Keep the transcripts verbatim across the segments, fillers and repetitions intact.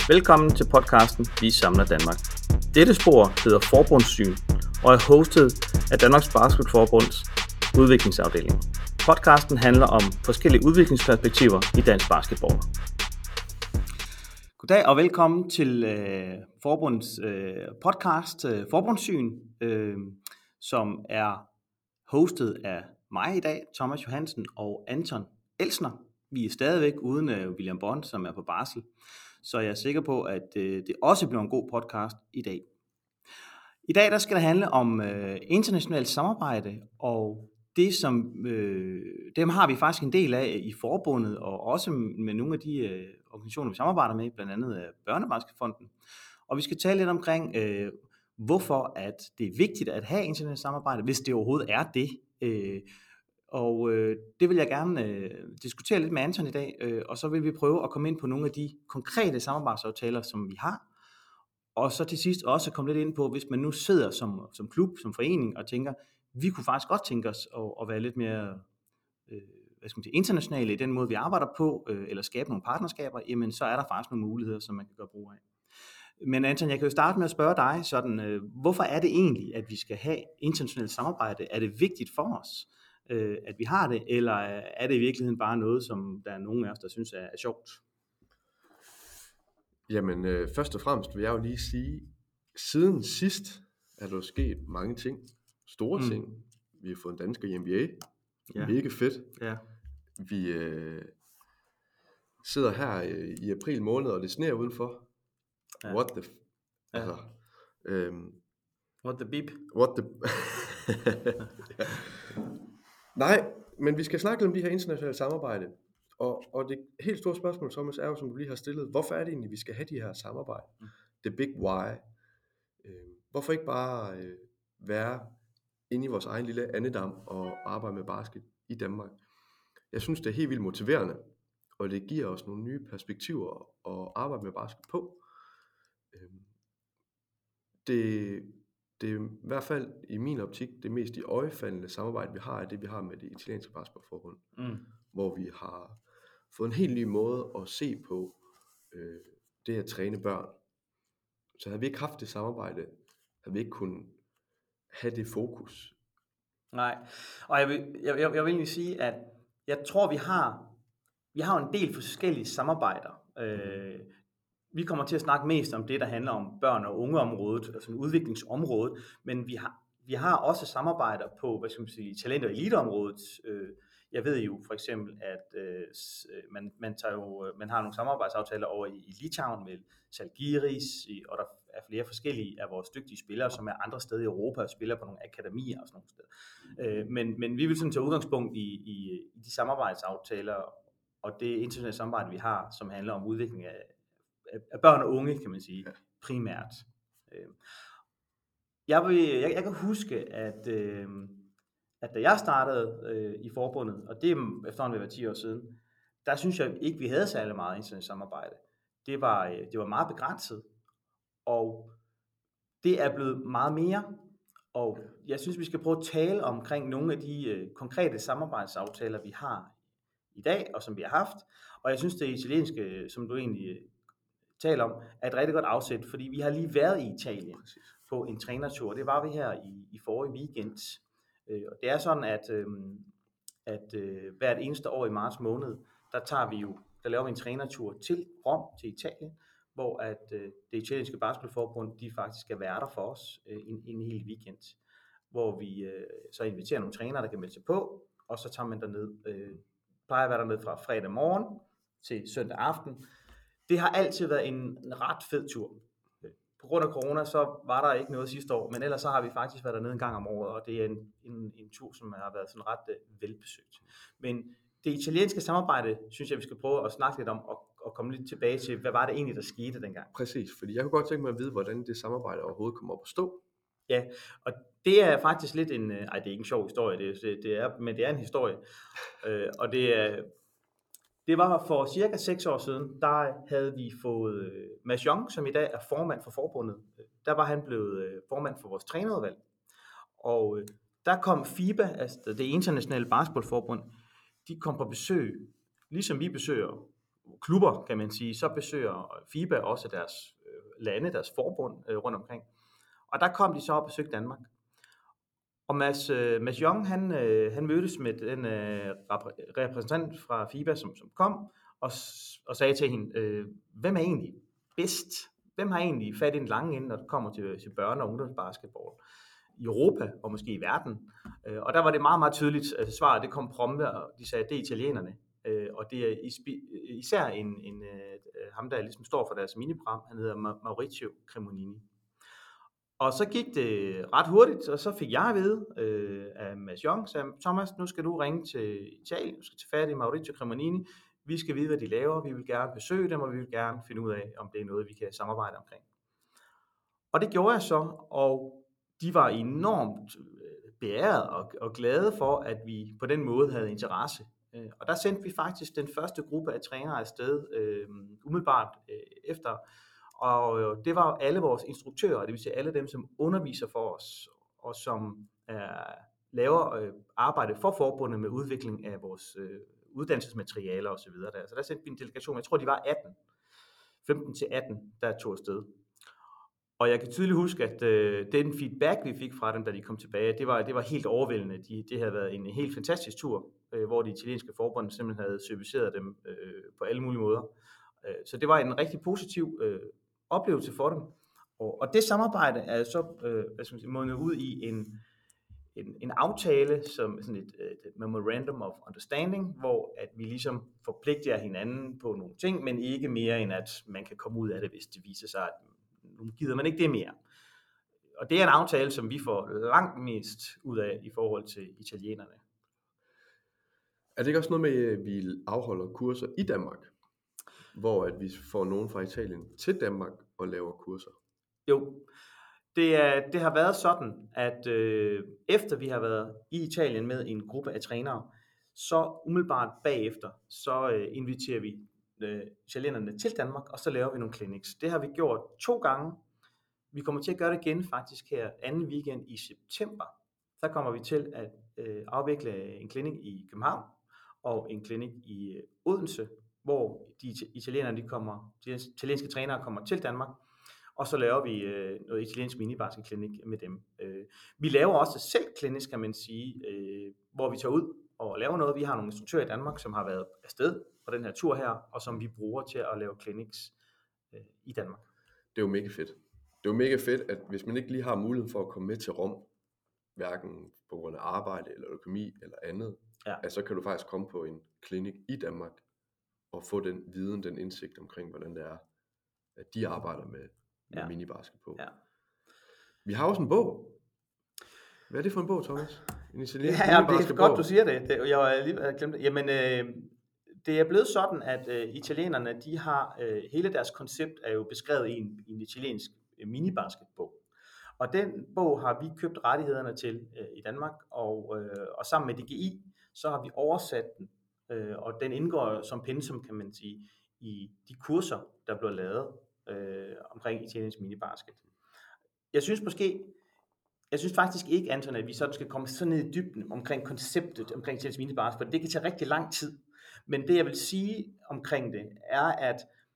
Velkommen til podcasten Vi samler Danmark. Dette spor hedder Forbundssyn og er hostet af Danmarks Basketballforbunds udviklingsafdeling. Podcasten handler om forskellige udviklingsperspektiver i dansk basketball. Goddag og velkommen til øh, Forbunds øh, podcast øh, Forbundssyn, øh, som er hostet af mig i dag, Thomas Johansen og Anton Elsner. Vi er stadigvæk uden øh, William Bond, som er på barsel. Så jeg er sikker på, at øh, det også bliver en god podcast i dag. I dag der skal det handle om øh, internationalt samarbejde, og det som øh, dem har vi faktisk en del af i forbundet, og også med nogle af de øh, organisationer, vi samarbejder med, blandt andet øh, Børnebasketfonden. Og vi skal tale lidt omkring, øh, hvorfor at det er vigtigt at have internationalt samarbejde, hvis det overhovedet er det. Øh, Og øh, det vil jeg gerne øh, diskutere lidt med Anton i dag, øh, og så vil vi prøve at komme ind på nogle af de konkrete samarbejdsaftaler, som vi har. Og så til sidst også komme lidt ind på, hvis man nu sidder som, som klub, som forening og tænker, vi kunne faktisk godt tænke os at, at være lidt mere øh, hvad skal man sige, internationale i den måde, vi arbejder på, øh, eller skabe nogle partnerskaber, jamen så er der faktisk nogle muligheder, som man kan gøre brug af. Men Anton, jeg kan jo starte med at spørge dig, sådan, øh, hvorfor er det egentlig, at vi skal have internationalt samarbejde? Er det vigtigt for os, at vi har det, eller er det i virkeligheden bare noget, som der er nogen af os, der synes er, er sjovt? Jamen, øh, først og fremmest vil jeg jo lige sige, siden sidst er der jo sket mange ting, store mm. ting. Vi har fået en dansker i N B A, ja. Mega fedt. Ja. Vi øh, sidder her øh, i april måned, og det sneer udenfor. Ja. What the... F- ja. altså, øhm, What the beep? What the... ja. Nej, men vi skal snakke om de her internationale samarbejde, og, og det helt store spørgsmål, Thomas, er jo, som du lige har stillet, hvorfor er det egentlig, vi skal have de her samarbejde? Mm. The big why. Øh, hvorfor ikke bare øh, være inde i vores egen lille andedam og arbejde med basket i Danmark? Jeg synes, det er helt vildt motiverende, og det giver os nogle nye perspektiver at arbejde med basket på. Øh, det Det er i hvert fald i min optik det mest iøjnefaldende samarbejde, vi har, er det, vi har med det italienske basketballforbund, mm. hvor vi har fået en helt ny måde at se på øh, det at træne børn. Så havde vi ikke haft det samarbejde, havde vi ikke kunnet have det fokus. Nej, og jeg vil, jeg, jeg, jeg vil egentlig sige, at jeg tror, vi har, vi har en del forskellige samarbejder. Øh, Vi kommer til at snakke mest om det, der handler om børn- og ungeområdet, altså udviklingsområdet, men vi har, vi har også samarbejder på, hvad skal man sige, talent- og eliteområdet. Jeg ved jo for eksempel, at man, man, tager jo, man har nogle samarbejdsaftaler over i, i Litauen med Žalgiris, og der er flere forskellige af vores dygtige spillere, som er andre steder i Europa og spiller på nogle akademier og sådan nogle steder. Men, men vi vil sådan tage udgangspunkt i, i, i de samarbejdsaftaler og det internationale samarbejde, vi har, som handler om udvikling af af børn og unge, kan man sige, ja. primært. Jeg, vil, jeg, jeg kan huske, at, øh, at da jeg startede øh, i forbundet, og det er efterhånden ved at være ti år siden, der synes jeg ikke, vi havde særlig meget internationalt samarbejde. Det var, det var meget begrænset, og det er blevet meget mere, og jeg synes, vi skal prøve at tale omkring nogle af de øh, konkrete samarbejdsaftaler, vi har i dag, og som vi har haft, og jeg synes, det italienske, som du egentlig taler om, er et rigtig godt afsæt, fordi vi har lige været i Italien på en trænertur. Det var vi her i, i forrige weekend. Øh, og det er sådan, at, øh, at øh, hvert eneste år i marts måned, der tager vi jo, der laver vi en trænertur til Rom, til Italien, hvor at øh, det italienske basketballforbund, de faktisk skal være der for os øh, en, en hel weekend, hvor vi øh, så inviterer nogle trænere, der kan melde sig på, og så tager man derned, øh, plejer at være dernede fra fredag morgen til søndag aften. Det har altid været en, en ret fed tur. På grund af corona, så var der ikke noget sidste år, men ellers så har vi faktisk været dernede en gang om året, og det er en, en, en tur, som har været sådan ret uh, velbesøgt. Men det italienske samarbejde, synes jeg, vi skal prøve at snakke lidt om, og, og komme lidt tilbage til, hvad var det egentlig, der skete dengang? Præcis, fordi jeg kunne godt tænke mig at vide, hvordan det samarbejde overhovedet kommer op at stå. Ja, og det er faktisk lidt en, ej, det er ikke en sjov historie, det, det, det er, men det er en historie, uh, og det er... Det var for cirka seks år siden, der havde vi fået Mads Jong, som i dag er formand for forbundet. Der var han blevet formand for vores trænerudvalg. Og der kom FIBA, altså det internationale basketballforbund, de kom på besøg, ligesom vi besøger klubber, kan man sige, så besøger FIBA også deres øh, lande, deres forbund øh, rundt omkring. Og der kom de så og besøgte Danmark. Og Mads, øh, Mads Jong, han, øh, han mødtes med den øh, repræsentant fra FIBA, som, som kom, og, og sagde til hende, øh, hvem er egentlig bedst? Hvem har egentlig fat i den lange ende, når det kommer til, til børne- og ungdomsbasketball i Europa og måske i verden? Øh, og der var det meget, meget tydeligt, at svaret det kom prompte, og de sagde, at det er italienerne. Øh, og det er især en, en, øh, ham, der ligesom står for deres miniprogram, han hedder Maurizio Cremonini. Og så gik det ret hurtigt, og så fik jeg at vide øh, af Mads Jong, sagde, Thomas, nu skal du ringe til Italien, du skal tage fat i Maurizio Cremonini, vi skal vide, hvad de laver, vi vil gerne besøge dem, og vi vil gerne finde ud af, om det er noget, vi kan samarbejde omkring. Og det gjorde jeg så, og de var enormt beæret og, og glade for, at vi på den måde havde interesse. Og der sendte vi faktisk den første gruppe af trænere afsted øh, umiddelbart øh, efter. Og det var alle vores instruktører, det vil sige alle dem, som underviser for os, og som øh, laver øh, arbejde for forbundet med udvikling af vores øh, uddannelsesmaterialer osv. Der. Så der sendte vi en delegation, jeg tror de var atten, femten til atten, der tog afsted. Og jeg kan tydeligt huske, at øh, den feedback, vi fik fra dem, da de kom tilbage, det var, det var helt overvældende. De, det havde været en helt fantastisk tur, øh, hvor de italienske forbund simpelthen havde serviceret dem øh, på alle mulige måder. Øh, så det var en rigtig positiv øh, oplevelse for dem. Og, og det samarbejde er så øh, hvad skal man sige, mundet ud i en, en, en aftale, som sådan et, et memorandum of understanding, hvor at vi ligesom forpligter hinanden på nogle ting, men ikke mere end at man kan komme ud af det, hvis det viser sig, at nu gider man ikke det mere. Og det er en aftale, som vi får langt mest ud af i forhold til italienerne. Er det ikke også noget med, at vi afholder kurser i Danmark, hvor at vi får nogen fra Italien til Danmark og laver kurser? Jo, det, er, det har været sådan, at øh, efter vi har været i Italien med en gruppe af trænere, så umiddelbart bagefter, så øh, inviterer vi øh, italienerne til Danmark, og så laver vi nogle clinics. Det har vi gjort to gange. Vi kommer til at gøre det igen faktisk her anden weekend i september. Der kommer vi til at øh, afvikle en klinik i København og en klinik i øh, Odense, hvor de italienere, de kommer, de italienske trænere kommer til Danmark, og så laver vi øh, noget italiensk minibasketklinik med dem. Øh, vi laver også selv klinisk, kan man sige, øh, hvor vi tager ud og laver noget. Vi har nogle instruktører i Danmark, som har været afsted på den her tur her, og som vi bruger til at lave clinics øh, i Danmark. Det er jo mega fedt. Det er jo mega fedt, at hvis man ikke lige har muligheden for at komme med til Rom, hverken på grund af arbejde eller økonomi eller andet, ja. at så kan du faktisk komme på en klinik i Danmark og få den viden, den indsigt omkring, hvordan det er, at de arbejder med, med ja. minibasket på. Ja. Vi har også en bog. Hvad er det for en bog, Thomas? En italiensk ja, ja, det er godt, du siger det. det jeg har lige glemt det. Jamen, øh, det er blevet sådan, at øh, italienerne, de har, øh, hele deres koncept er jo beskrevet i en, i en italiensk øh, minibasketbog. Og den bog har vi købt rettighederne til øh, i Danmark, og, øh, og sammen med D G I, så har vi oversat den, øh, og den indgår som pensum, kan man sige, i de kurser, der bliver lavet øh, omkring italiensk minibasket. Jeg synes måske, jeg synes faktisk ikke, Anton, at vi sådan skal komme så ned i dybden omkring konceptet omkring italiensk minibasket, for det kan tage rigtig lang tid. Men det jeg vil sige omkring det, er at,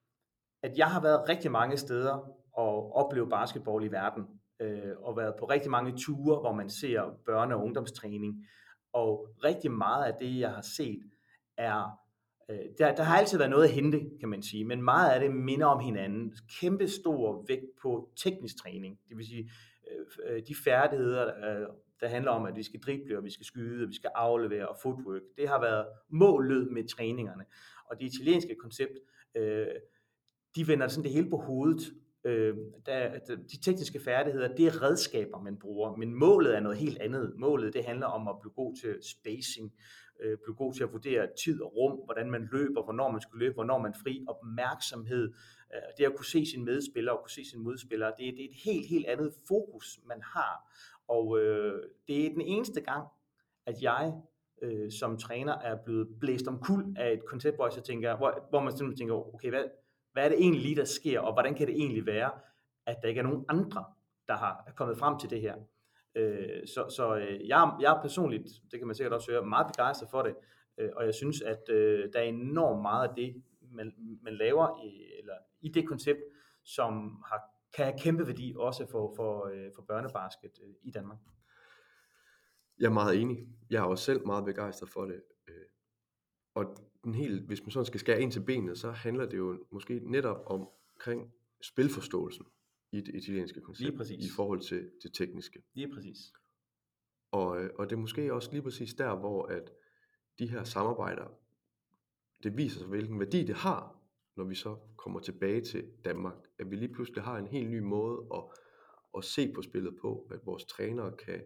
at jeg har været rigtig mange steder og oplevet basketball i verden, øh, og været på rigtig mange ture, hvor man ser børne- og ungdomstræning. Og rigtig meget af det, jeg har set, er, øh, der, der har altid været noget at hente, kan man sige, men meget af det minder om hinanden. Kæmpe stor vægt på teknisk træning, det vil sige øh, de færdigheder, øh, der handler om, at vi skal drible, og vi skal skyde, og vi skal aflevere og footwork. Det har været målet med træningerne. Og det italienske koncept, øh, de vender sådan det hele på hovedet. Øh, der, de tekniske færdigheder, det er redskaber, man bruger, men målet er noget helt andet. Målet, det handler om at blive god til spacing, øh, blive god til at vurdere tid og rum, hvordan man løber, hvornår man skal løbe, hvornår man fri, opmærksomhed, øh, det at kunne se sine medspillere og kunne se sine modspillere, det, det er et helt, helt andet fokus, man har. Og øh, det er den eneste gang, at jeg øh, som træner er blevet blæst omkuld af et koncept, hvor, jeg tænker, hvor, hvor man simpelthen tænker, okay, hvad, hvad er det egentlig lige, der sker, og hvordan kan det egentlig være, at der ikke er nogen andre, der har er kommet frem til det her. Øh, så så øh, jeg, jeg er personligt, det kan man sikkert også høre, meget begejstret for det, øh, og jeg synes, at øh, der er enormt meget af det, man, man laver i, eller i det koncept, som har, kan have kæmpe værdi også for, for, øh, for børnebasket øh, i Danmark. Jeg er meget enig. Jeg er også selv meget begejstret for det. Øh, Og den helt, hvis man sådan skal skære ind til benet, så handler det jo måske netop omkring spilforståelsen i det italienske koncept i forhold til det tekniske. Lige præcis. Og, og det er måske også lige præcis der, hvor at de her samarbejder, det viser sig, hvilken værdi det har, når vi så kommer tilbage til Danmark. At vi lige pludselig har en helt ny måde at, at se på spillet på, at vores trænere kan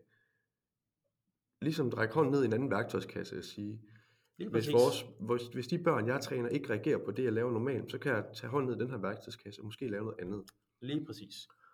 ligesom række hånden ned i en anden værktøjskasse og sige, Hvis, vores, hvis, hvis de børn, jeg træner, ikke reagerer på det, jeg laver normalt, så kan jeg tage hånden ned i den her værktøjskasse og måske lave noget andet. Lige præcis.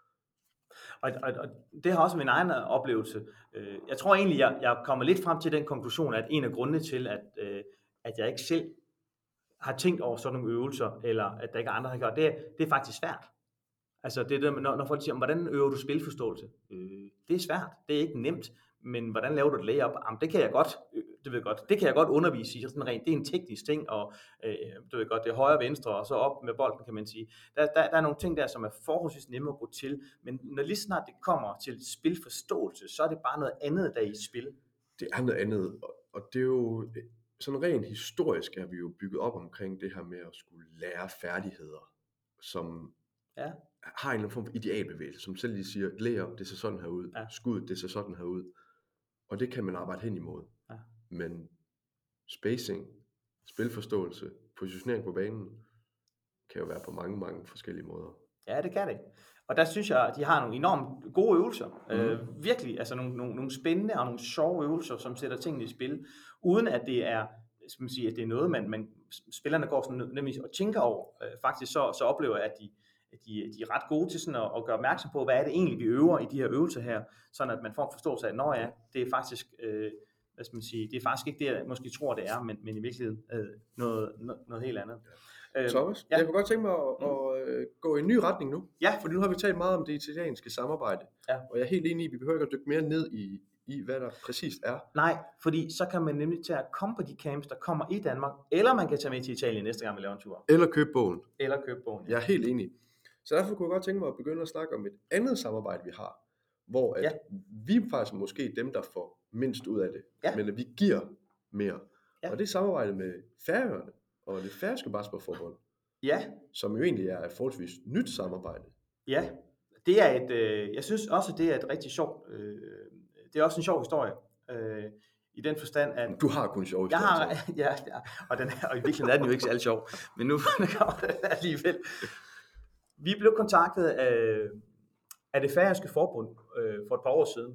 Og, og, og det har også min egen oplevelse. Jeg tror egentlig, jeg, jeg er kommet lidt frem til den konklusion, at en af grundene til, at, at jeg ikke selv har tænkt over sådan nogle øvelser, eller at der ikke er andre, der har gjort, det, det er faktisk svært. Altså det er det, når, når folk siger, hvordan øver du spilforståelse? Øh, det er svært, det er ikke nemt, men hvordan laver du et layup? Jamen, det kan jeg godt, det ved jeg godt, det kan jeg godt undervise i, sådan rent, det er en teknisk ting, og øh, du ved godt, det er højre og venstre, og så op med bolden, kan man sige. Der, der, der er nogle ting der, som er forholdsvis nemme at gå til, men når lige snart det kommer til spilforståelse, så er det bare noget andet, der er i spil. Det er noget andet, og det er jo, sådan rent historisk er vi jo bygget op omkring det her med at skulle lære færdigheder, som ja. har en eller anden form for idealbevægelse, som selv lige siger, layup, det ser sådan her ud, ja. Skud, det ser sådan her ud, og det kan man arbejde hen imod. Ja. Men spacing, spilforståelse, positionering på banen, kan jo være på mange, mange forskellige måder. Ja, det kan det. Og der synes jeg, at de har nogle enormt gode øvelser. Mm. Øh, virkelig, altså nogle, nogle, nogle spændende og nogle sjove øvelser, som sætter tingene i spil, uden at det er, skal man sige, at det er noget, man, man spillerne går sådan nemlig og tænker over. Øh, faktisk så, så oplever jeg, at de, at de, de er ret gode til sådan at, at gøre opmærksom på, hvad er det egentlig, vi øver i de her øvelser her, sådan at man får en forståelse af, at ja, det er faktisk... Øh, hvad skal man sige, det er faktisk ikke det, jeg måske tror, det er, men, men i virkeligheden øh, noget, noget, noget helt andet. Ja. Thomas, ja. Jeg kunne godt tænke mig at, at, at gå i en ny retning nu, ja. fordi nu har vi talt meget om det italienske samarbejde, ja. og jeg er helt enig i, at vi behøver ikke at dykke mere ned i, i, hvad der præcist er. Nej, fordi så kan man nemlig tage at komme på de camps, der kommer i Danmark, eller man kan tage med til Italien næste gang, vi laver en tur. Eller købe bogen. Eller købe bogen, ja. Jeg er helt enig. Så derfor kunne jeg godt tænke mig at begynde at snakke om et andet samarbejde, vi har, hvor at ja. vi faktisk måske dem, der får mindst ud af det, ja. men at vi giver mere. Ja. Og det er samarbejdet med Færøerne og det færøske basketballforbund, ja. som jo egentlig er et forholdsvis nyt samarbejde. Ja, det er et, øh, jeg synes også, det er et rigtig sjovt, øh, det er også en sjov historie, øh, i den forstand, at... Du har kun sjov historie. Jeg har, ja, ja, og, den er, og i virkeligheden er den jo ikke særlig sjov, men nu kommer det alligevel. Vi blev kontaktet af, af det færøske forbund øh, for et par år siden.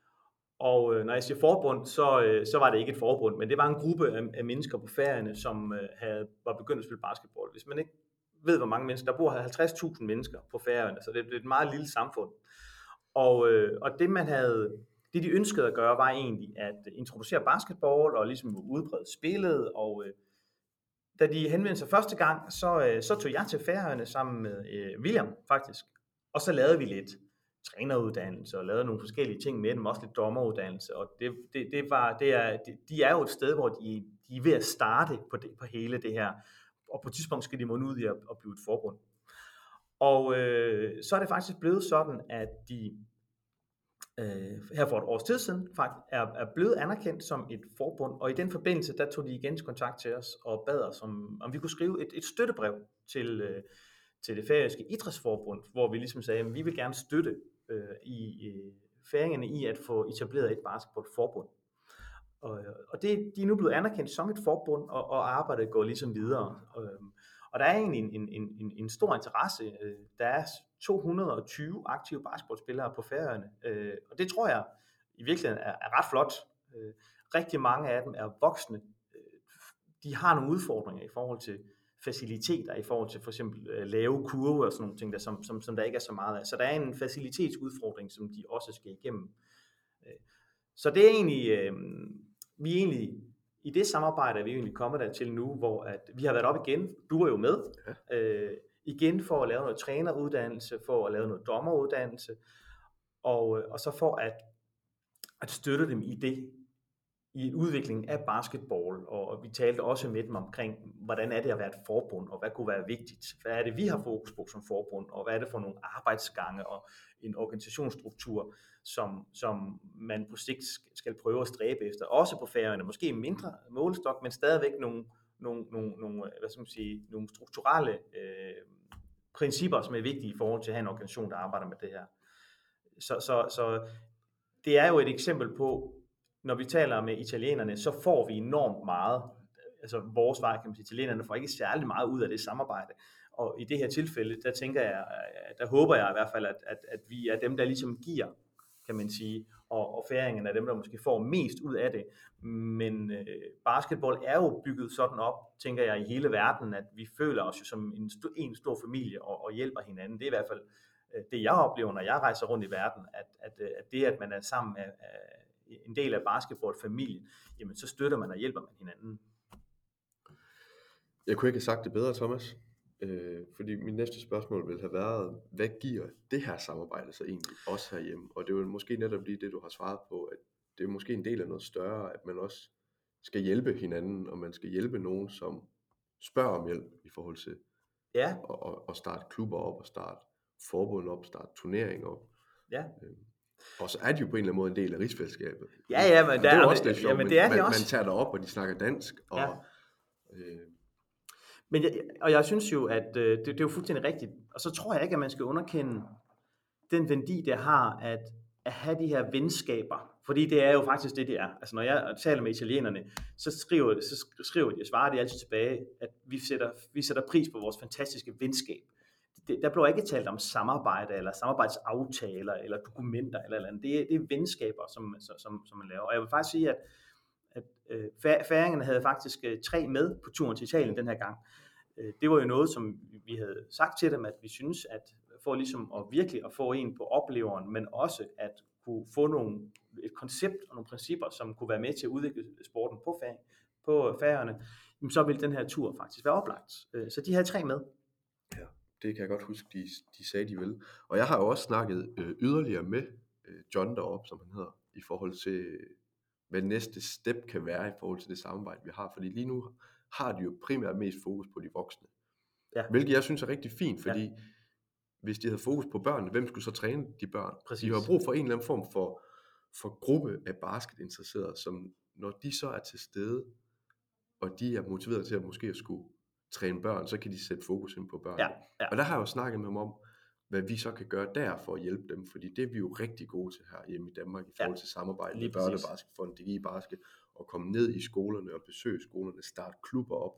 Og øh, når jeg siger forbund, så, øh, så var det ikke et forbund, men det var en gruppe af, af mennesker på Færøerne, som øh, havde, var begyndt at spille basketball. Hvis man ikke ved, hvor mange mennesker, der bor halvtreds tusind mennesker på Færøerne, så det, det er et meget lille samfund. Og, øh, og det, man havde, det de ønskede at gøre, var egentlig at introducere basketball og ligesom udbrede spillet. Og øh, da de henvendte sig første gang, så, øh, så tog jeg til Færøerne sammen med øh, William faktisk, og så lavede vi lidt træneruddannelse og lavede nogle forskellige ting med dem, også lidt dommeruddannelse, og det, det, det var, det er, det, de er jo et sted, hvor de, de er ved at starte på, det, på hele det her, og på et tidspunkt skal de munde ud i at, at blive et forbund. Og øh, så er det faktisk blevet sådan, at de øh, her for et års tid siden faktisk er, er blevet anerkendt som et forbund, og i den forbindelse, der tog de igen kontakt til os og bad os, om, om vi kunne skrive et, et støttebrev til, øh, til det færøske idrætsforbund, hvor vi ligesom sagde, at vi vil gerne støtte øh, i øh, færingerne i at få etableret et basketballforbund. Og, og det, de er nu blevet anerkendt som et forbund, og, og arbejdet går ligesom videre. Og, og der er egentlig en, en, en, en stor interesse. Der er to hundrede og tyve aktive basketballspillere på Færøerne, og det tror jeg i virkeligheden er, er ret flot. Rigtig mange af dem er voksne. De har nogle udfordringer i forhold til faciliteter, i forhold til for eksempel lave kurve og sådan nogle ting, der, som, som, som der ikke er så meget af. Så der er en facilitetsudfordring, som de også skal igennem. Så det er egentlig, øh, vi er egentlig, i det samarbejde er vi egentlig kommet der til nu, hvor at vi har været op igen, du var jo med, ja. øh, igen for at lave noget træneruddannelse, for at lave noget dommeruddannelse, og, og så for at, at støtte dem i det, i udviklingen af basketball, og vi talte også med dem omkring, hvordan er det at være et forbund, og hvad kunne være vigtigt, hvad er det, vi har fokus på som forbund, og hvad er det for nogle arbejdsgange og en organisationsstruktur, som, som man på sigt skal prøve at stræbe efter, også på Færøerne, måske mindre målestok, men stadigvæk nogle, nogle, nogle, nogle, hvad skal man sige, nogle strukturelle øh, principper, som er vigtige i forhold til at have en organisation, der arbejder med det her. Så, så, så det er jo et eksempel på, når vi taler med italienerne, så får vi enormt meget, altså vores vej, kan man sige, italienerne får ikke særlig meget ud af det samarbejde, og i det her tilfælde, der tænker jeg, der håber jeg i hvert fald, at, at, at vi er dem, der ligesom giver, kan man sige, og, og færingerne er dem, der måske får mest ud af det, men øh, basketball er jo bygget sådan op, tænker jeg, i hele verden, at vi føler os jo som en, st- en stor familie og, og hjælper hinanden. Det er i hvert fald øh, det, jeg oplever, når jeg rejser rundt i verden, at, at, at det, at man er sammen af, af en del af basketballfamilien, jamen så støtter man og hjælper man hinanden. Jeg kunne ikke have sagt det bedre, Thomas, øh, fordi min næste spørgsmål ville have været, hvad giver det her samarbejde så egentlig også herhjemme? Og det er jo måske netop lige det, du har svaret på, at det er måske en del af noget større, at man også skal hjælpe hinanden, og man skal hjælpe nogen, som spørger om hjælp i forhold til ja. at, at starte klubber op, og starte forbund op, starte turneringer op. Ja. Øh, Og så er de jo på en eller anden måde en del af rigsfællesskabet. Ja, ja, men det er jo også men, lidt sjovt, ja, men det er man, de også. man tager derop, og de snakker dansk. Og, ja. øh... men jeg, og jeg synes jo, at øh, det, det er jo fuldstændig rigtigt. Og så tror jeg ikke, at man skal underkende den værdi, det har at, at have de her venskaber. Fordi det er jo faktisk det, det er. Altså når jeg taler med italienerne, så skriver, så skriver de og svarer de altid tilbage, at vi sætter, vi sætter pris på vores fantastiske venskab. Det, der bliver ikke talt om samarbejde, eller samarbejdsaftaler, eller dokumenter, eller, eller andet. Det, er, det er venskaber, som, som, som man laver. Og jeg vil faktisk sige, at, at øh, færingerne havde faktisk øh, tre med på turen til Italien den her gang. Øh, det var jo noget, som vi havde sagt til dem, at vi synes, at for ligesom at virkelig at få en på opleveren, men også at kunne få nogle, et koncept og nogle principper, som kunne være med til at udvikle sporten på, fæ, på Færøerne, så ville den her tur faktisk være oplagt. Øh, så de havde tre med. Ja. Det kan jeg godt huske, de, de sagde, de ville. Og jeg har jo også snakket øh, yderligere med øh, John deroppe, som han hedder, i forhold til, hvad næste step kan være i forhold til det samarbejde, vi har. Fordi lige nu har de jo primært mest fokus på de voksne. Ja. Hvilket jeg synes er rigtig fint, fordi ja. hvis de havde fokus på børnene, hvem skulle så træne de børn? Præcis. De har brug for en eller anden form for, for gruppe af basketinteresserede, som når de så er til stede, og de er motiveret til at måske at skulle træne børn, så kan de sætte fokus ind på børn. Ja, ja. Og der har jeg jo snakket med dem om, hvad vi så kan gøre der for at hjælpe dem, fordi det er vi jo rigtig gode til her hjemme i Danmark i forhold til ja, samarbejde med Børnebasket, D G I Basket, og komme ned i skolerne og besøge skolerne, starte klubber op,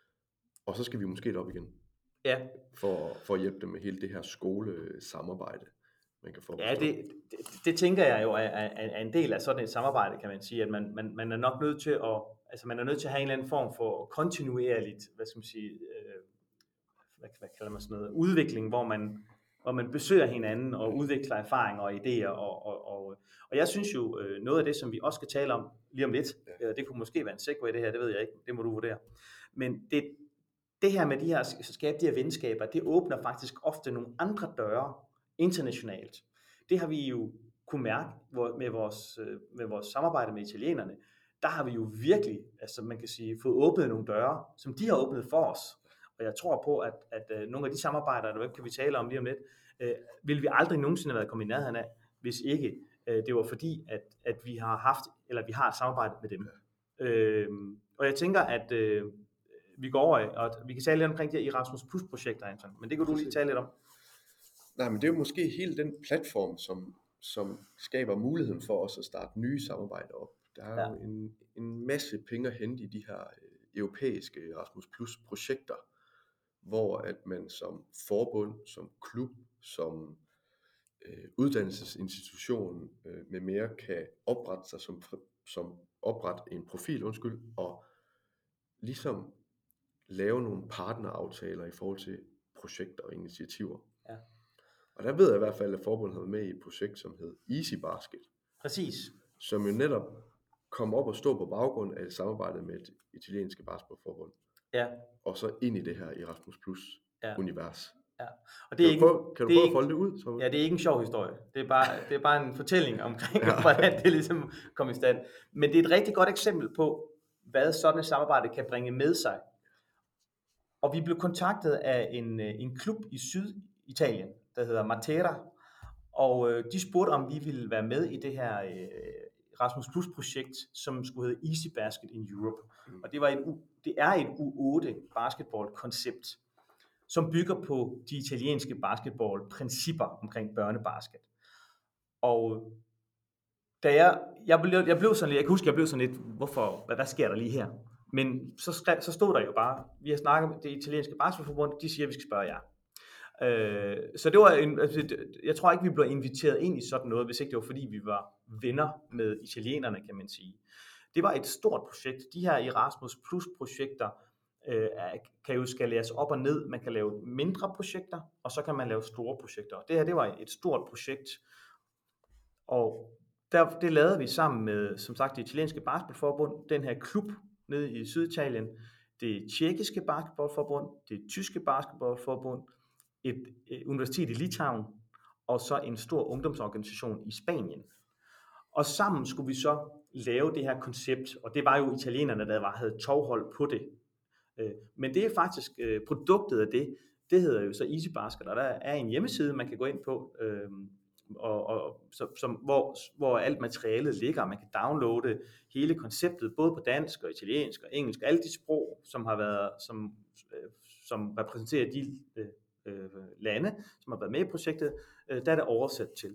og så skal vi måske op igen, ja. for, for at hjælpe dem med hele det her skolesamarbejde, man kan få. Ja, det, det, det tænker jeg jo er, er, er en del af sådan et samarbejde, kan man sige, at man, man, man er nok nødt til at, altså man er nødt til at have en eller anden form for kontinuerligt, hvad skal man sige, øh, hvad, hvad kalder man sådan noget, udvikling, hvor man, hvor man besøger hinanden og udvikler erfaringer og idéer, og, og, og, og jeg synes jo, øh, noget af det, som vi også skal tale om lige om lidt, ja. øh, det kunne måske være en segway det her, det ved jeg ikke, det må du vurdere, men det, det her med de her, så skabe de her venskaber, det åbner faktisk ofte nogle andre døre internationalt. Det har vi jo kunne mærke med vores, med vores samarbejde med italienerne. Der har vi jo virkelig, altså man kan sige, fået åbnet nogle døre, som de har åbnet for os. Og jeg tror på, at, at nogle af de samarbejder, der kan vi tale om lige om lidt, øh, vil vi aldrig nogensinde have været kommet i nærheden af, hvis ikke øh, det var fordi, at, at vi har haft, eller vi har et samarbejde med dem. Øh, og jeg tænker, at øh, vi går over, og vi kan tale lidt omkring de her Erasmus Plus projekter, Anton, men det kan du lige tale lidt om. Nej, men det er jo måske hele den platform, som, som skaber muligheden for os at starte nye samarbejder op. Der er ja. jo en, en masse penge at hente i de her øh, europæiske Erasmus Plus projekter, hvor at man som forbund, som klub, som øh, uddannelsesinstitution øh, med mere kan oprette sig som, som oprette en profil, undskyld, og ligesom lave nogle partneraftaler i forhold til projekter og initiativer. Ja. Og der ved jeg i hvert fald, at forbundet havde med i et projekt, som hed Easy Basket. Præcis. Som jo netop kom op og stå på baggrund af et samarbejde med et italienske basketballforbund. Ja. Og så ind i det her Erasmus Plus ja. univers. Ja. Og det Kan er du ikke, prøve, kan du det er prøve at ikke, folde det ud? Så? ja, det er ikke en sjov historie. Det er bare, det er bare en fortælling omkring, Ja. hvordan det ligesom kom i stand. Men det er et rigtig godt eksempel på, hvad sådan et samarbejde kan bringe med sig. Og vi blev kontaktet af en, en klub i Syditalien, der hedder Matera, og øh, de spurgte, om vi ville være med i det her øh, Erasmus Plus projekt, som skulle hedde Easy Basket in Europe. Mm. Og det, var et, det er et U otte basketball-koncept, som bygger på de italienske basketball-principper omkring børnebasket. Og da jeg, jeg, blev, jeg blev sådan lidt, jeg kan huske, jeg blev sådan lidt, hvorfor, hvad, hvad sker der lige her? Men så, skrev, så stod der jo bare, vi har snakket med det italienske basketballforbund, de siger, at vi skal spørge jer. Øh, så det var en, altså, jeg tror ikke, vi blev inviteret ind i sådan noget, hvis ikke det var fordi, vi var venner med italienerne, kan man sige. Det var et stort projekt. De her Erasmus Plus projekter øh, kan jo skaleres op og ned. Man kan lave mindre projekter, og så kan man lave store projekter. Det her, det var et stort projekt, og der, det lavede vi sammen med, som sagt, det italienske basketballforbund, den her klub nede i Syditalien, det tjekkiske basketballforbund, det tyske basketballforbund, et, et universitet i Litauen, og så en stor ungdomsorganisation i Spanien. Og sammen skulle vi så lave det her koncept, og det var jo italienerne, der var, havde tovhold på det. Men det er faktisk produktet af det, det hedder jo så Easy Basket, og der er en hjemmeside, man kan gå ind på, og, og, som, hvor, hvor alt materialet ligger. Man kan downloade hele konceptet, både på dansk og italiensk og engelsk, alle de sprog, som har været, som, som repræsenterer de øh, lande, som har været med i projektet, øh, der er det oversat til.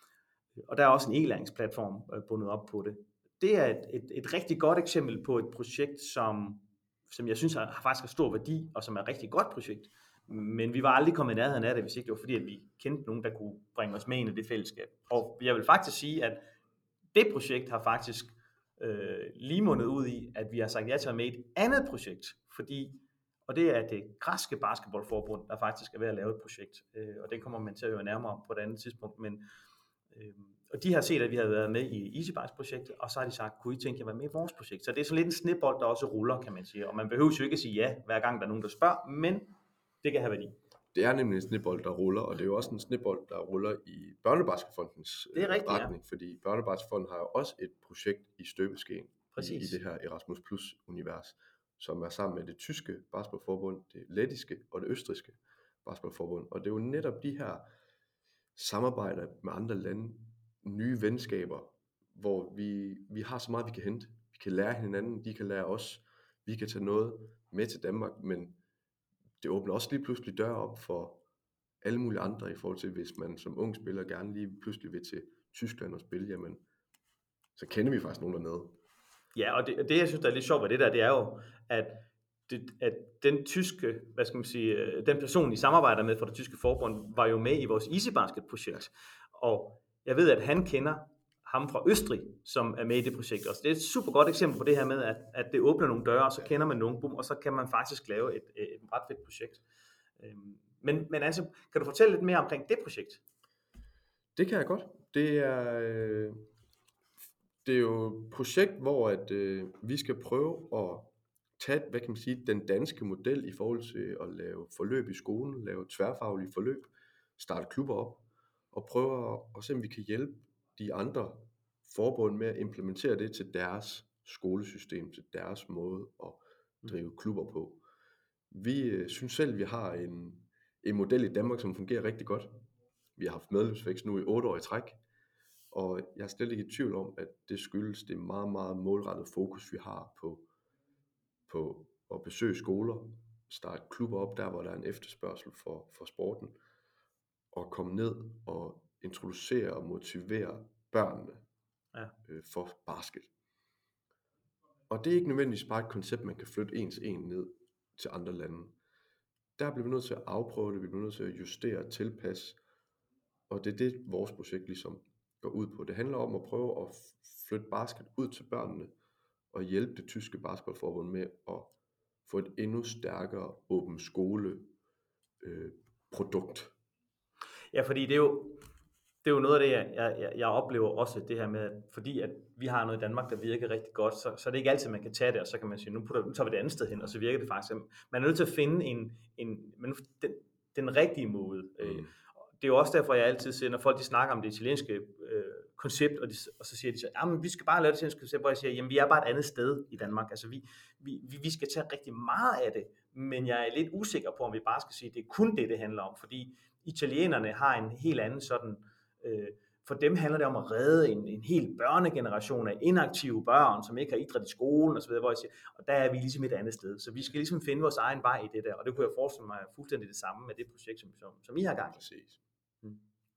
Og der er også en e-læringsplatform øh, bundet op på det. Det er et, et, et rigtig godt eksempel på et projekt, som, som jeg synes har, har faktisk har stor værdi, og som er et rigtig godt projekt. Men vi var aldrig kommet i nærheden af det, hvis ikke det var fordi, at vi kendte nogen, der kunne bringe os med ind i det fællesskab. Og jeg vil faktisk sige, at det projekt har faktisk øh, lige mundet ud i, at vi har sagt ja til at med et andet projekt, fordi, og det er det græske basketballforbund, der faktisk er ved at lave et projekt, øh, og det kommer man til at høre nærmere om på et andet tidspunkt, men øh, og de har set, at vi har været med i Easy Basket-projektet, og så har de sagt, kunne I tænke jer at være med i vores projekt? Så det er sådan lidt en snebold, der også ruller, kan man sige, og man behøver jo ikke at sige ja, hver gang der er nogen, der spørger, men det kan have værdi. Det er nemlig en snebold, der ruller, og det er jo også en snebold, der ruller i Børnebasketfondens rigtigt, retning, ja. Fordi Børnebasketfonden har jo også et projekt i støbeskeen i, i det her Erasmus Plus univers, som er sammen med det tyske basketballforbund, det lettiske og det østrigske basketballforbund. Og det er jo netop de her samarbejder med andre lande, nye venskaber, hvor vi, vi har så meget, vi kan hente. Vi kan lære hinanden, de kan lære os, vi kan tage noget med til Danmark, men det åbner også lige pludselig døre op for alle mulige andre i forhold til, hvis man som ung spiller gerne lige pludselig vil til Tyskland og spille, jamen, så kender vi faktisk nogen dernede. Ja, og det, det jeg synes, der er lidt sjovt ved det der, det er jo, at, det, at den tyske, hvad skal man sige, den person, I samarbejder med fra det tyske forbund, var jo med i vores Easy Basket-projekt. Og jeg ved, at han kender ham fra Østrig, som er med i det projekt også. Det er et super godt eksempel på det her med, at, at det åbner nogle døre, og så kender man nogen, boom, og så kan man faktisk lave et, et, et ret fedt projekt. Men, men altså, kan du fortælle lidt mere omkring det projekt? Det kan jeg godt. Det er, det er jo et projekt, hvor at, øh, vi skal prøve at tage, hvad kan man sige, den danske model i forhold til at lave forløb i skolen, lave tværfaglige forløb, starte klubber op, og prøve at, at se, om vi kan hjælpe de andre forbund med at implementere det til deres skolesystem, til deres måde at drive klubber på. Vi øh, synes selv, vi har en, en model i Danmark, som fungerer rigtig godt. Vi har haft medlemsvækst nu i otte år i træk, og jeg er slet ikke i tvivl om, at det skyldes det meget, meget målrettede fokus, vi har på, på at besøge skoler, starte klubber op der, hvor der er en efterspørgsel for, for sporten, og komme ned og introducere og motivere børnene ja. øh, for basket. Og det er ikke nødvendigvis bare et koncept, man kan flytte en til en ned til andre lande. Der bliver vi nødt til at afprøve det, vi bliver nødt til at justere og tilpasse, og det er det, vores projekt ligesom går ud på. Det handler om at prøve at flytte basket ud til børnene, og hjælpe det tyske basketballforbund med at få et endnu stærkere åben skole øh, produkt. Ja, fordi det er jo, det er jo noget af det, jeg, jeg, jeg oplever også, det her med, at fordi at vi har noget i Danmark, der virker rigtig godt, så, så er det ikke altid, man kan tage det, og så kan man sige, nu, putter, nu tager vi det andet sted hen, og så virker det faktisk. Man er nødt til at finde en, en men den, den rigtige måde. Mm. Det er jo også derfor, jeg altid siger, når folk de snakker om det italienske øh, koncept, og, de, og så siger de så, jamen vi skal bare lave det italienske koncept, hvor jeg siger, jamen vi er bare et andet sted i Danmark. Altså vi, vi, vi skal tage rigtig meget af det, men jeg er lidt usikker på, om vi bare skal sige, at det er kun det, det handler om, fordi italienerne har en helt anden sådan, øh, for dem handler det om at redde en, en hel børnegeneration af inaktive børn, som ikke har idræt i skolen osv., hvor jeg siger, og der er vi ligesom et andet sted. Så vi skal ligesom finde vores egen vej i det der, og det kunne jeg forestille mig fuldstændig det samme med det projekt, som, som, som I har gang i. Præcis. Hmm.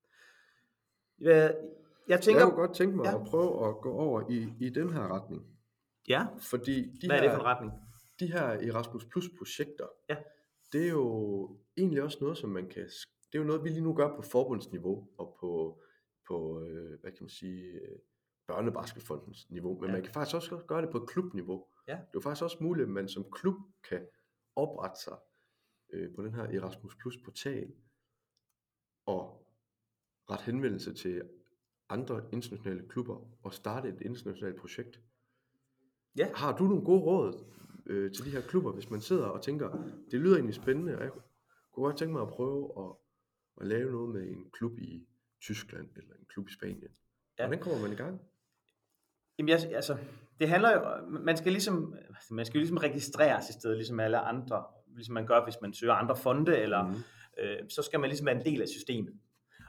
Jeg, jeg tænker... Jeg kunne godt tænke mig ja. at prøve at gå over i, i den her retning. Ja, fordi de hvad er her, det for en retning? De her Erasmus Plus projekter, ja. det er jo egentlig også noget, som man kan, det er jo noget, vi lige nu gør på forbundsniveau, og på, på øh, hvad kan man sige, børnebasketfondens niveau, men ja. man kan faktisk også gøre det på et klubniveau. Ja. Det er jo faktisk også muligt, at man som klub kan oprette sig øh, på den her Erasmus Plus portal, og ret henvendelse til andre internationale klubber, og starte et internationalt projekt. Ja. Har du nogle gode råd øh, til de her klubber, hvis man sidder og tænker, det lyder egentlig spændende, og jeg kunne godt tænke mig at prøve at, at lave noget med en klub i Tyskland, eller en klub i Spanien. Ja. Hvordan kommer man i gang? Jamen, jeg, altså, det handler jo, man skal ligesom, man skal jo ligesom registreres i stedet, ligesom alle andre, ligesom man gør, hvis man søger andre fonde, eller mm. øh, så skal man ligesom være en del af systemet.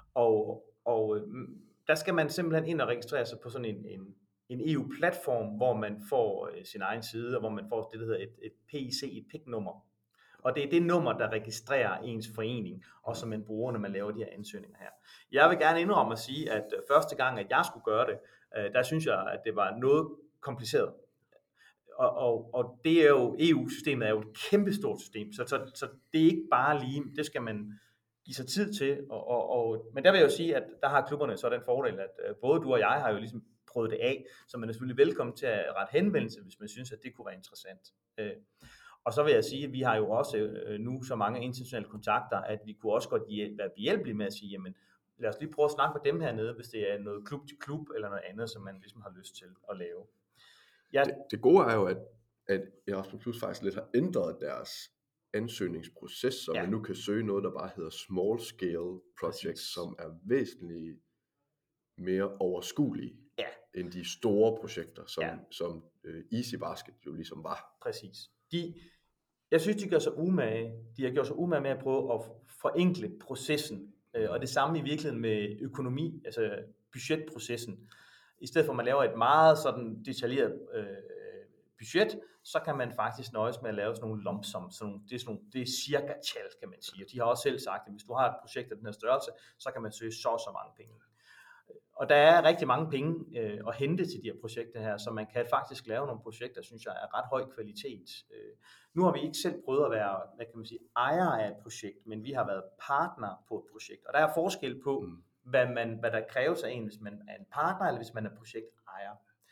Og, og der skal man simpelthen ind og registrere sig på sådan en, en, en E U-platform, hvor man får øh, sin egen side, og hvor man får det, der hedder et, et P I C, et P I C-nummer. Og det er det nummer, der registrerer ens forening, og som man bruger, når man laver de her ansøgninger her. Jeg vil gerne indrømme at sige, at første gang, at jeg skulle gøre det, øh, der synes jeg, at det var noget kompliceret. Og, og, og det er jo, E U-systemet er jo et kæmpestort system, så, så, så det er ikke bare lige, det skal man give sig tid til. Og, og, og, men der vil jeg jo sige, at der har klubberne så den fordel, at øh, både du og jeg har jo ligesom prøvet det af, så man er selvfølgelig velkommen til at rette henvendelse, hvis man synes, at det kunne være interessant. Øh, Og så vil jeg sige, at vi har jo også øh, nu så mange internationale kontakter, at vi kunne også godt hjæl- være behjælpelige med at sige, jamen lad os lige prøve at snakke med dem hernede, hvis det er noget klub til klub, eller noget andet, som man ligesom har lyst til at lave. Ja. Det, det gode er jo, at, at Erasmus Plus faktisk lidt har ændret deres ansøgningsproces, så ja. man nu kan søge noget, der bare hedder Small Scale Projects, Præcis. som er væsentligt mere overskuelige ja. end de store projekter, som, ja. som uh, Easy Basket jo ligesom var. Præcis. De, jeg synes, de gør sig umage. De har gjort sig umage med at prøve at forenkle processen, øh, og det samme i virkeligheden med økonomi, altså budgetprocessen. I stedet for at man laver et meget sådan detaljeret øh, budget, så kan man faktisk nøjes med at lave sådan nogle lump sum, sådan nogle, det, er sådan nogle, det er cirka tal, kan man sige. Og de har også selv sagt, at hvis du har et projekt af den her størrelse, så kan man søge så og så mange penge. Og der er rigtig mange penge øh, at hente til de her projekter her, så man kan faktisk lave nogle projekter, synes jeg, er ret høj kvalitet. Øh, nu har vi ikke selv prøvet at være, hvad kan man sige, ejer af et projekt, men vi har været partner på et projekt. Og der er forskel på, mm. hvad, man, hvad der kræves af en, hvis man er en partner, eller hvis man er projektejer.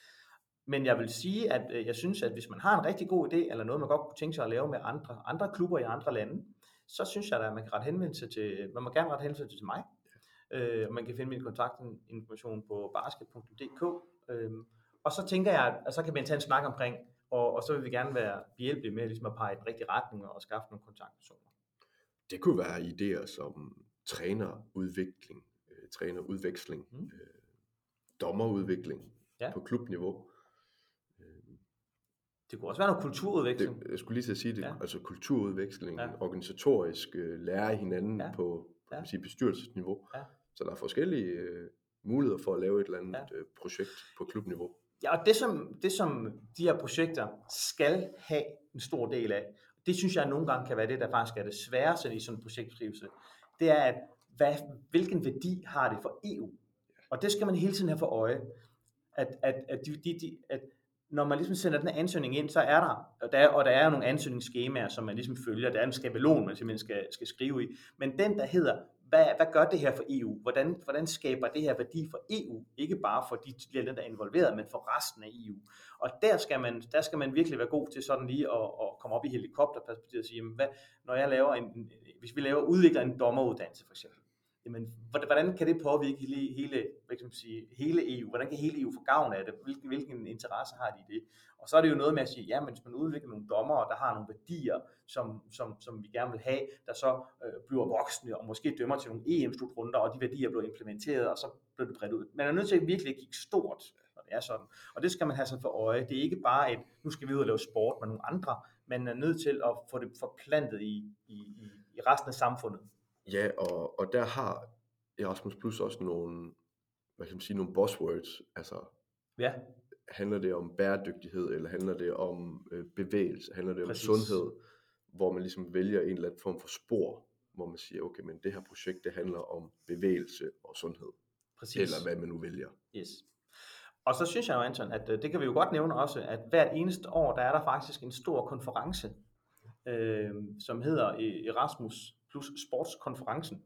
Men jeg vil sige, at øh, jeg synes, at hvis man har en rigtig god idé, eller noget, man godt kunne tænke sig at lave med andre, andre klubber i andre lande, så synes jeg, at man kan rette henvendelse til, man må gerne rette henvendelse til mig. Øh, man kan finde min kontaktinformation på basket punktum d k, øh, og så tænker jeg, at så kan man tage en snak omkring, og, og så vil vi gerne være behjælpelige med ligesom at pege i den rigtige retning og skaffe nogle kontaktpersoner. Det kunne være idéer som trænerudvikling, øh, trænerudveksling, mm. øh, dommerudvikling ja. på klubniveau. Det kunne også være noget kulturudveksling. Det, jeg skulle lige til at sige det, ja. altså kulturudveksling, ja. organisatorisk øh, lære af hinanden ja. på Ja. Sige, bestyrelsesniveau. Ja. Så der er forskellige øh, muligheder for at lave et eller andet ja. øh, projekt på klubniveau. Ja, og det som, det som de her projekter skal have en stor del af, det synes jeg nogle gange kan være det, der faktisk er det sværeste i sådan en projektbeskrivelse, det er, at hvad, hvilken værdi har det for E U? Og det skal man hele tiden have for øje, at, at, at, de, de, de, at når man ligesom sender den her ansøgning ind, så er der, og der, og der er jo nogle ansøgningsskemaer, som man ligesom følger, der er en skabelon, man simpelthen skal, skal skrive i, men den, der hedder, hvad, hvad gør det her for E U? Hvordan, hvordan skaber det her værdi for E U? Ikke bare for de lande, der er involveret, men for resten af E U. Og der skal man, der skal man virkelig være god til sådan lige at, at komme op i helikopterperspektivet og sige, hvad, når jeg laver en, hvis vi laver, udvikler en dommeruddannelse for eksempel, jamen, hvordan kan det påvirke hele, hele, hvad kan man sige, hele E U? Hvordan kan hele E U få gavn af det? Hvilken, hvilken interesse har de i det? Og så er det jo noget med at sige, ja, men hvis man udvikler nogle dommere, der har nogle værdier, som, som, som vi gerne vil have, der så øh, bliver voksne og måske dømmer til nogle E M-slutrunder, og de værdier bliver implementeret, og så bliver det bredt ud. Man er nødt til at virkelig kigge stort, når det er sådan. Og det skal man have sig for øje. Det er ikke bare et, nu skal vi ud og lave sport med nogle andre, man er nødt til at få det forplantet i, i, i, i resten af samfundet. Ja, og, og der har Erasmus Plus også nogle, hvad kan man sige, nogle buzzwords. Altså, ja. Handler det om bæredygtighed, eller handler det om øh, bevægelse, handler det Præcis. om sundhed, hvor man ligesom vælger en eller anden form for spor, hvor man siger, okay, men det her projekt, det handler om bevægelse og sundhed. Præcis. Eller hvad man nu vælger. Yes. Og så synes jeg jo, Anton, at det kan vi jo godt nævne også, at hvert eneste år, der er der faktisk en stor konference, øh, som hedder Erasmus Plus Sportskonferencen.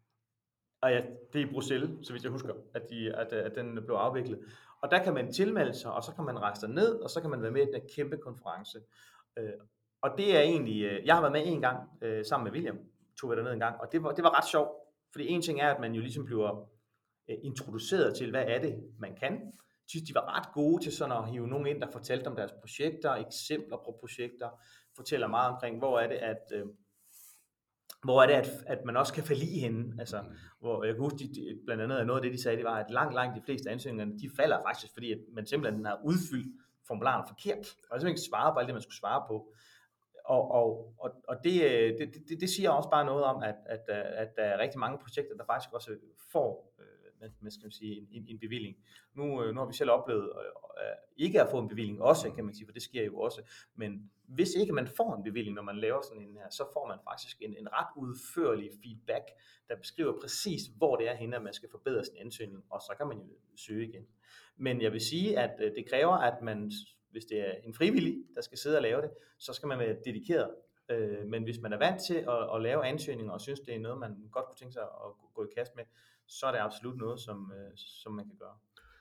Og ja, det er i Bruxelles, så vidt jeg husker, at, de, at, at den blev afviklet. Og der kan man tilmelde sig, og så kan man rejse ned, og så kan man være med i den her kæmpe konference. Øh, og det er egentlig, øh, jeg har været med en gang, øh, sammen med William, tog vi derned en gang, og det var, det var ret sjovt. Fordi en ting er, at man jo ligesom bliver øh, introduceret til, hvad er det, man kan. Jeg synes, de var ret gode til sådan at hive nogen ind, der fortalte om deres projekter, eksempler på projekter, fortæller meget omkring, hvor er det, at... Øh, Hvor er det, at, at man også kan forlige hende? Altså, hvor jeg kan huske, de, blandt andet noget af det, de sagde, det var, at langt, langt de fleste ansøgninger, de falder faktisk, fordi at man simpelthen har udfyldt formularen forkert, og simpelthen ikke svaret på alt det, man skulle svare på. Og, og, og, og det, det, det, det siger også bare noget om, at, at, at der er rigtig mange projekter, der faktisk også får med, med skal man sige, en, en bevilling. Nu, nu har vi selv oplevet øh, ikke at få en bevilling også, kan man sige, for det sker jo også. Men hvis ikke man får en bevilling, når man laver sådan en her, så får man faktisk en, en ret udførlig feedback, der beskriver præcis, hvor det er henne, at man skal forbedre sin ansøgning, og så kan man jo søge igen. Men jeg vil sige, at øh, det kræver, at man, hvis det er en frivillig, der skal sidde og lave det, så skal man være dedikeret. Øh, men hvis man er vant til at, at lave ansøgninger, og synes, det er noget, man godt kunne tænke sig at gå i kast med, så er det absolut noget, som, øh, som man kan gøre.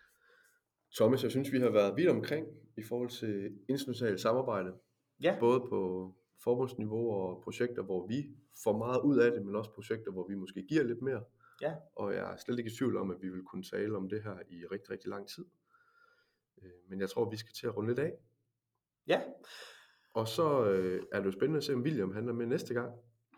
Thomas, jeg synes, vi har været vidt omkring i forhold til internationalt samarbejde. Ja. Både på forbundsniveau og projekter, hvor vi får meget ud af det, men også projekter, hvor vi måske giver lidt mere. Ja. Og jeg er slet ikke i tvivl om, at vi vil kunne tale om det her i rigtig, rigtig lang tid. Men jeg tror, vi skal til at runde lidt af. Ja. Og så øh, er det jo spændende at se, om William handler med næste gang.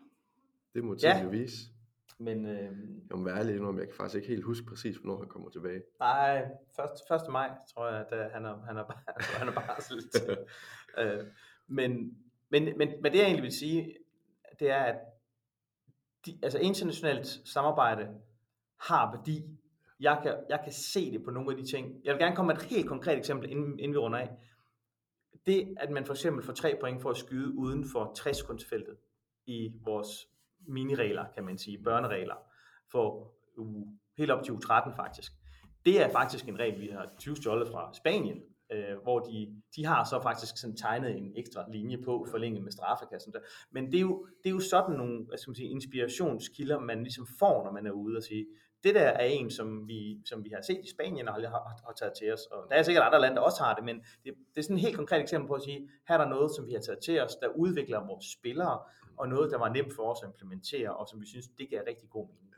Det må tiden ja. jo vise. Men, øh... jeg må være ærlig indrømme, jeg kan faktisk ikke helt huske præcis, hvornår han kommer tilbage. Nej, første maj tror jeg, at han er, han er, bare, han er bare sådan lidt. øh, men, men, men, men det jeg egentlig vil sige, det er, at de, altså internationalt samarbejde har værdi. Jeg kan, jeg kan se det på nogle af de ting. Jeg vil gerne komme med et helt konkret eksempel, inden, inden vi runder af. Det, at man for eksempel får tre point for at skyde uden for tres sekundsfeltet i vores miniregler, kan man sige, børneregler, for uh, helt op til U tretten faktisk. Det er faktisk en regel, vi har tyve stjålet fra Spanien, øh, hvor de, de har så faktisk sådan tegnet en ekstra linje på, forlænget med straffekassen. Men det er, jo, det er jo sådan nogle, hvad skal man sige, inspirationskilder, man ligesom får, når man er ude og sige, det der er en, som vi, som vi har set i Spanien og har, har, har taget til os. Og der er sikkert andre lande, der også har det, men det, det er sådan et helt konkret eksempel på at sige, her er der noget, som vi har taget til os, der udvikler vores spillere, og noget, der var nemt for os at implementere, og som vi synes, det giver rigtig god mening.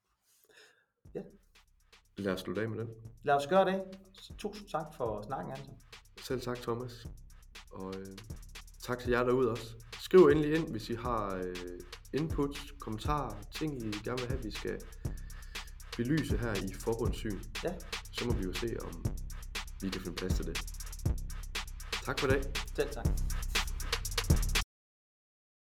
Ja. Lad os slutte af med den. Lad os gøre det. Tusind tak for snakken, Anton. Selv tak, Thomas. Og øh, tak til jer derude også. Skriv endelig ind, hvis I har øh, input, kommentarer, ting I gerne vil have, vi skal belyse her i forbundssyn. Ja. Så må vi jo se, om vi kan finde plads til det. Tak for i dag. Selv tak.